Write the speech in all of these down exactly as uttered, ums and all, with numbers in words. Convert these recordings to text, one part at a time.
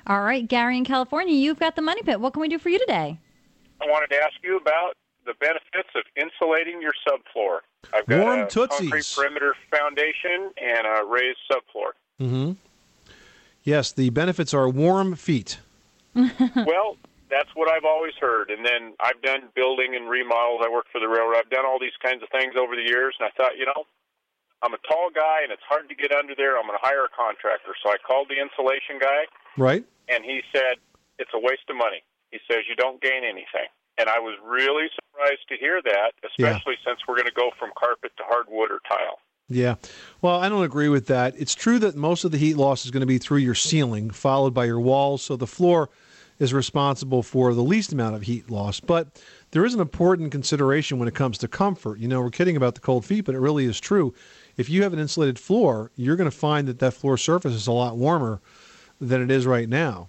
All right, Gary in California, you've got the Money Pit. What can we do for you today? I wanted to ask you about the benefits of insulating your subfloor. I've got Warm a Tootsies. concrete perimeter foundation and a raised subfloor. Mm-hmm. Yes, the benefits are warm feet. Well, that's what I've always heard. And then I've done building and remodels. I work for the railroad. I've done all these kinds of things over the years, and I thought, you know, I'm a tall guy, and it's hard to get under there. I'm going to hire a contractor. So I called the insulation guy, Right. and he said, it's a waste of money. He says, you don't gain anything. And I was really surprised to hear that, especially yeah. since we're going to go from carpet to hardwood or tile. Yeah. Well, I don't agree with that. It's true that most of the heat loss is going to be through your ceiling, followed by your walls. So the floor is responsible for the least amount of heat loss. But there is an important consideration when it comes to comfort. You know, we're kidding about the cold feet, but it really is true. If you have an insulated floor, you're going to find that that floor surface is a lot warmer than it is right now.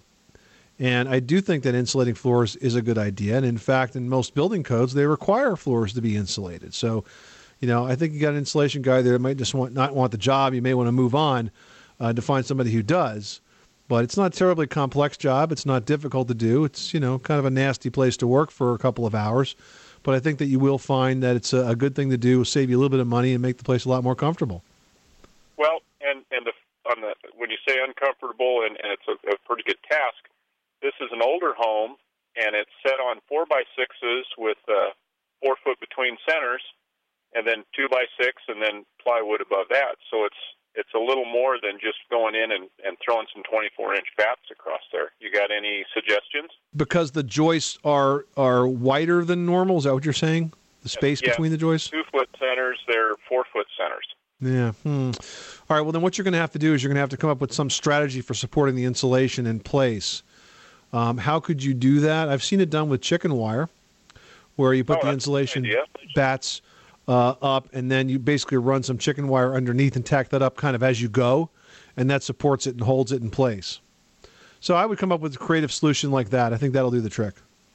And I do think that insulating floors is a good idea. And in fact, in most building codes, they require floors to be insulated. So, you know, I think you got an insulation guy there that might just want, not want the job. You may want to move on uh, to find somebody who does. But it's not a terribly complex job. It's not difficult to do. It's, you know, kind of a nasty place to work for a couple of hours. But I think that you will find that it's a, a good thing to do, save you a little bit of money, and make the place a lot more comfortable. Well, and, and the, on the, when you say uncomfortable and, and it's a, a pretty good task, this is an older home, and it's set on four by sixes with uh, four foot between centers, and then two by six, and then plywood above that. So it's it's a little more than just going in and, and throwing some twenty-four inch bats across there. You got any suggestions? Because the joists are are wider than normal. Is that what you're saying? The space yeah, between the joists? Two foot centers. They're four foot centers. Yeah. Hmm. All right. Well, then what you're going to have to do is you're going to have to come up with some strategy for supporting the insulation in place. Um, how could you do that? I've seen it done with chicken wire, where you put oh, the insulation idea. bats uh, up, and then you basically run some chicken wire underneath and tack that up kind of as you go, and that supports it and holds it in place. So I would come up with a creative solution like that. I think that'll do the trick.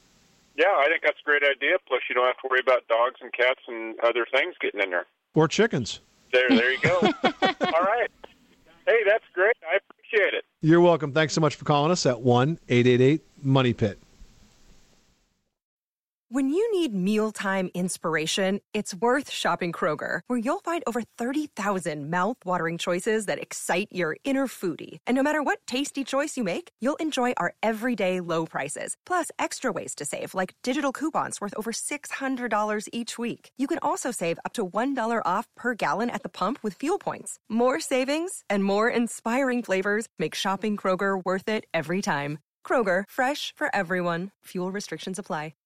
Yeah, I think that's a great idea. Plus, you don't have to worry about dogs and cats and other things getting in there. Or chickens. There, there you go. All right. Hey, that's great. I appreciate it. You're welcome. Thanks so much for calling us at one eight eight eight money pit. When you need mealtime inspiration, it's worth shopping Kroger, where you'll find over thirty thousand mouth-watering choices that excite your inner foodie. And no matter what tasty choice you make, you'll enjoy our everyday low prices, plus extra ways to save, like digital coupons worth over six hundred dollars each week. You can also save up to one dollar off per gallon at the pump with fuel points. More savings and more inspiring flavors make shopping Kroger worth it every time. Kroger, fresh for everyone. Fuel restrictions apply.